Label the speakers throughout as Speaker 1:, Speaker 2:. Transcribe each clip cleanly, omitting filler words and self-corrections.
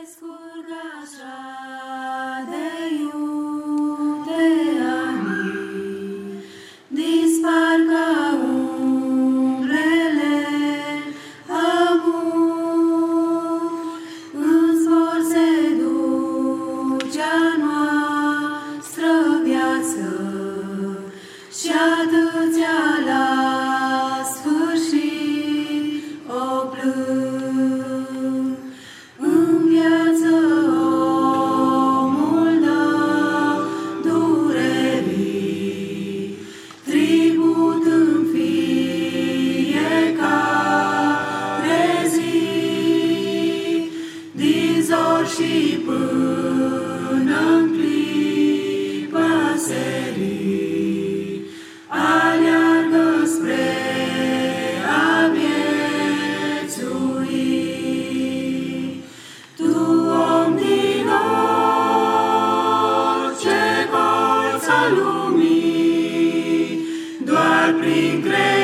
Speaker 1: scurg așa de iute ani, dispar ca umbrele amur, în zbor se duce-a noastră viață și atâția la sfârșit o plâng. În viață omul dă durerii, tribut în fiecare zi, din zor și până-n clipa serii, aleargă spre a viețui. Tu, om din orice colț al lumii, doar prin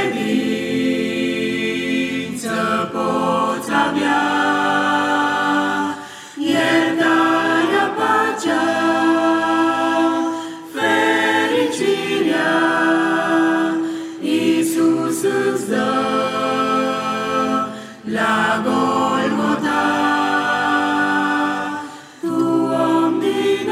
Speaker 1: credință poți avea iertarea, pacea, fericirea. Iisus îți dă la Golgota. Tu, om din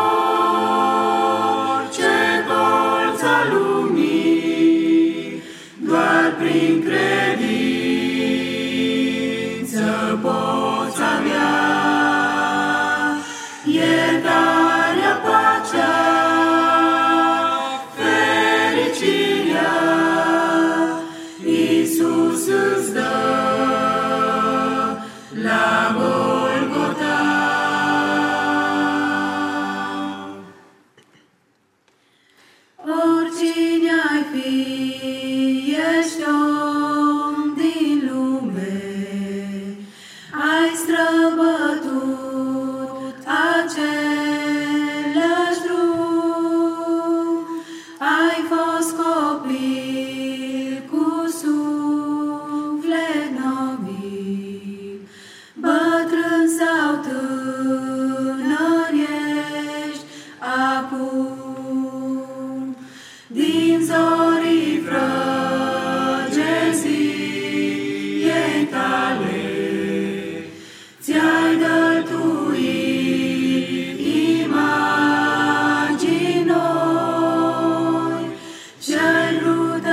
Speaker 1: orice colț al lumii, doar prin credință poți avea iertarea, pacea, fericirea. Iisus îți dă la Golgota. Oricine ai fi, ești om din lume, ai străbătut același drum, ai fost copil cu suflet nobil, bătrân sau tânăr ești acum, din zorii frăgeziei tale, ți-ai dăltuit imagini noi și-ai vrut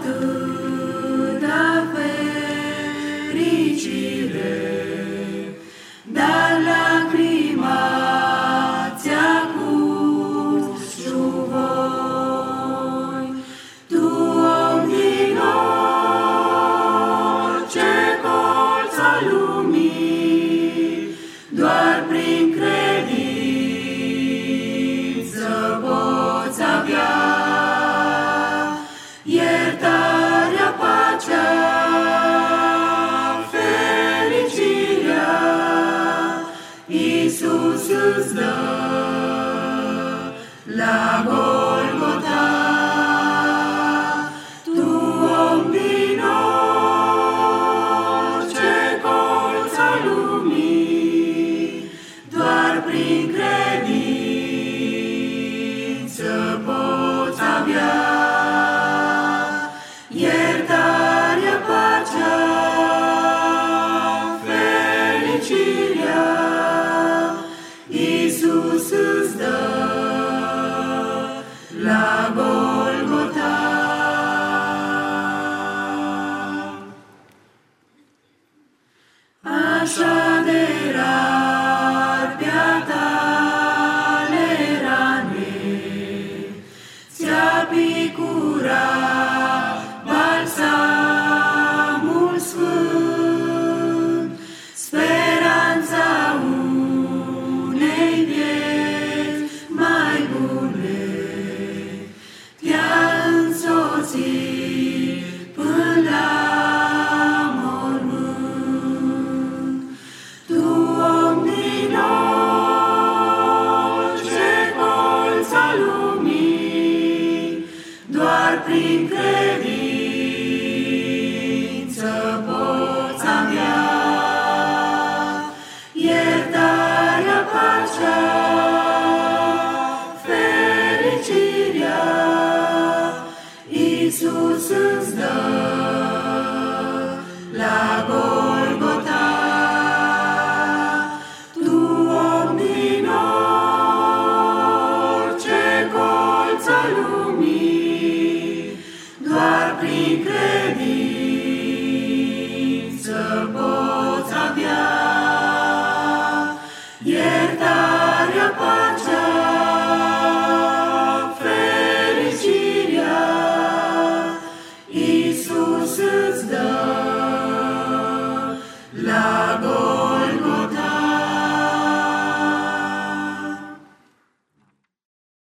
Speaker 1: atâta fericire, dar lacrima ți-a curs șuvoi. Tu, om din orice colț al lumii, doar prin credință poți avea iertarea, pacea, fericirea. Iisus îți dă la Golgota. Tu, om din orice colț al lumii, doar prin credință poți avea iertarea, pacea, fericirea. Iisus îți dă la Golgota. Așa de rar pe-a tale rane ți-a picurat balsamul sfânt, speranța unei vieți mai bune te-a însoțit până la mormânt. prin credință